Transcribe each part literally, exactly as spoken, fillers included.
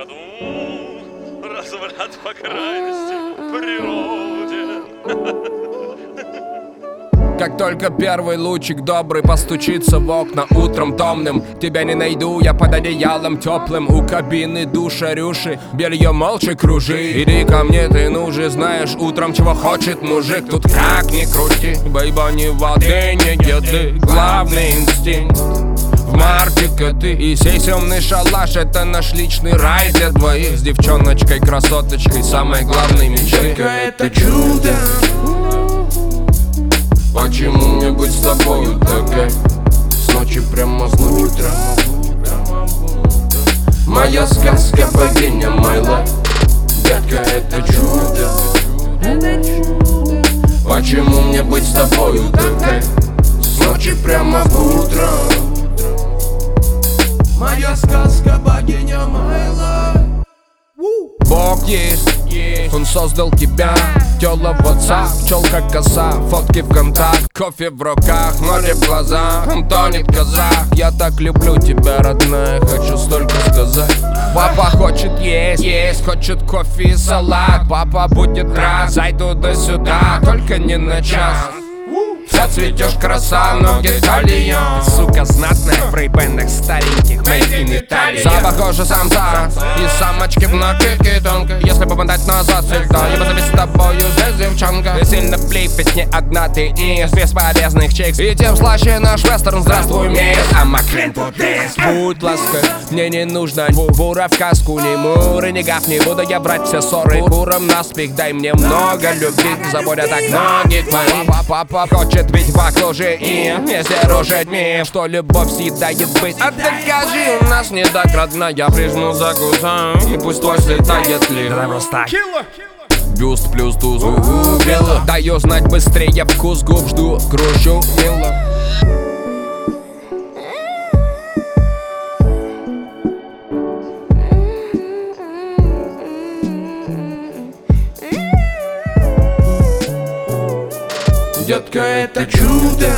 году. Разврат по крайности природе. Как только первый лучик добрый постучится в окна утром томным, тебя не найду я под одеялом теплым у кабины душа Рюши. Белье молча кружи, иди ко мне, ты ну же знаешь утром, чего хочет мужик. Тут как ни крути, бейба, ни воды, ни еды, главный инстинкт в марте коты. И сей темный шалаш — это наш личный рай для двоих. С девчоночкой, красоточкой, самой главной мечтой. Детка, это чудо. Почему мне быть с тобою такой? С ночи прямо в ночь прямо. Моя сказка, богиня, my life. Детка, это чудо. Почему мне быть с тобою такой? С ночи прямо в утро. Моя сказка, богиня, my life. Бог есть, Он создал тебя. Тело в WhatsApp, челка коса, фотки в контакт, кофе в руках, море в глазах, он тонет казах. Я так люблю тебя, родная, хочу столько сказать. Папа хочет есть, есть, хочет кофе и салат. Папа будет рад, зайду туда-сюда, только не на час. Вся цветешь краса, ноги талия. Сука знатная в рейбендах стареньких, made in Italy. Запах кожи самца и самочки в накидке тонкой. Если попадать назад всегда, я позови с тобою здесь, девчонка. Ты сильно влипать, не одна ты из бесполезных чикс. И тем слаще наш вестерн, здравствуй, мисс. I'ma clean for this. Будь лаской, мне не нужно бура в каску, ни муры, ни гав. Не буду я брать все ссоры буром наспех. Дай мне много любви, заботя так ноги твои. Папа, папа хочет быть покложе им, если рожать миф, что любовь съедает быть. А докажи, у нас не так, родная. Я прижму за гуза, и пусть твой слетает лифт. Бюст плюс туз, у-у-у, даю знать быстрее вкус губ, жду, кручу, мило. Детка, это чудо.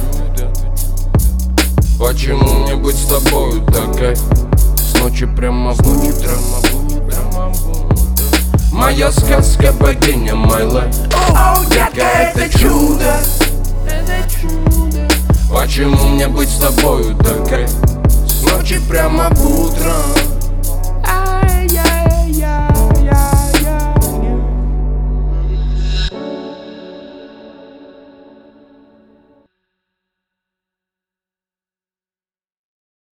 Почему мне быть с тобою такой? С ночи прямо в ночи прямо. Моя сказка, богиня, my life. О, детка, это чудо. Почему мне быть с тобою такой? С ночи прямо в утро.